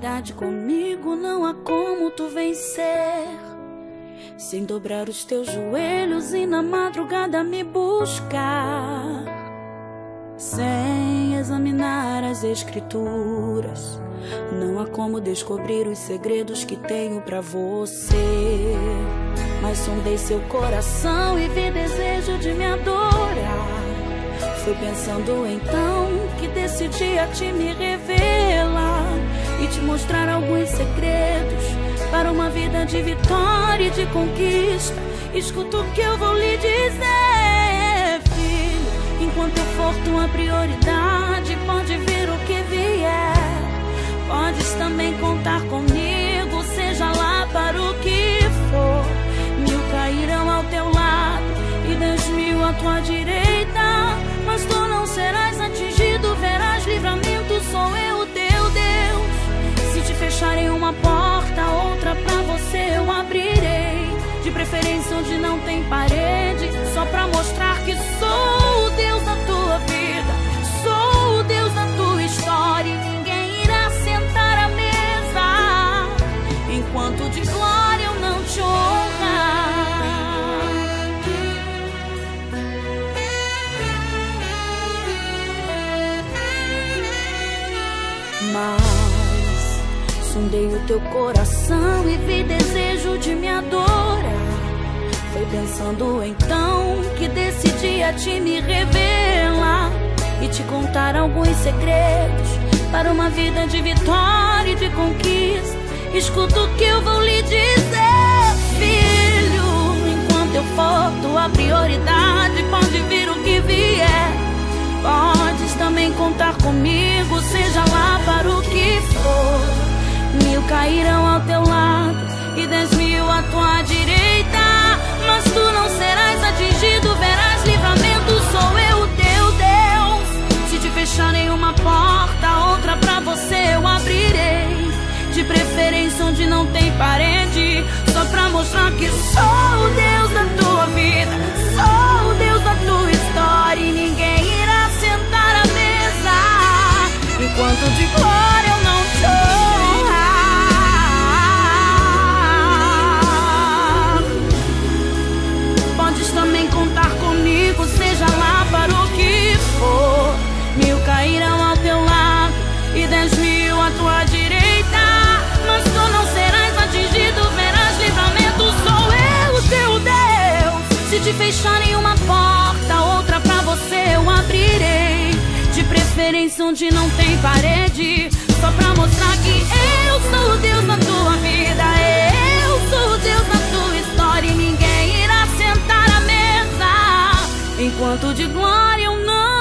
verdade, comigo não há como tu vencer, sem dobrar os teus joelhos e na madrugada me buscar, sem examinar as escrituras. Não há como descobrir os segredos que tenho pra você, mas sondei seu coração e vi desejo de me adorar. Foi pensando então que decidi a ti me revelar e te mostrar alguns segredos para uma vida de vitória e de conquista. Escuta o que eu vou lhe dizer, filho. Enquanto eu for tua prioridade, pode vir o que vier. Podes também contar comigo, seja lá para o que for. 1000 cairão ao teu lado e 10.000 à tua direita, mas tu não serás atingido, verás livramento, sou eu o teu Deus. Se te fecharem uma porta, outra pra você eu abrirei, de preferência onde não tem parede, só pra mostrar que sou o Deus da tua vida, sou o Deus da tua história, e ninguém irá sentar à mesa enquanto de glória eu não te honrar. Mas sondei o teu coração e vi desejo de me adorar. Foi pensando então que decidi a ti me revelar e te contar alguns segredos para uma vida de vitória e de conquista. Escuta o que eu vou lhe dizer, filho. Enquanto eu for tua prioridade, pode vir o que vier. Podes também contar comigo, seja lá para o que for. 1000 cairão ao teu lado e 10.000 à tua direita, mas tu não serás atingido, verás livramento, sou eu o teu Deus. Se te fecharem uma porta, outra pra você eu abrirei, de preferência onde não tem parede, só pra mostrar que sou o Deus da tua vida, sou o Deus da tua história, e ninguém irá sentar à mesa enquanto de glória eu não te honrar. Podes também contar comigo, seja lá para o que for. 1000 cairão ao teu lado e 10.000 à tua direita, mas tu não serás atingido, verás livramento, sou eu o teu Deus. Se te fecharem uma porta, outra pra você eu abrirei, de preferência onde não tem parede, só pra mostrar que eu sou o Deus da tua vida, eu sou o Deus da tua história, e ninguém irá sentar à mesa enquanto de glória eu não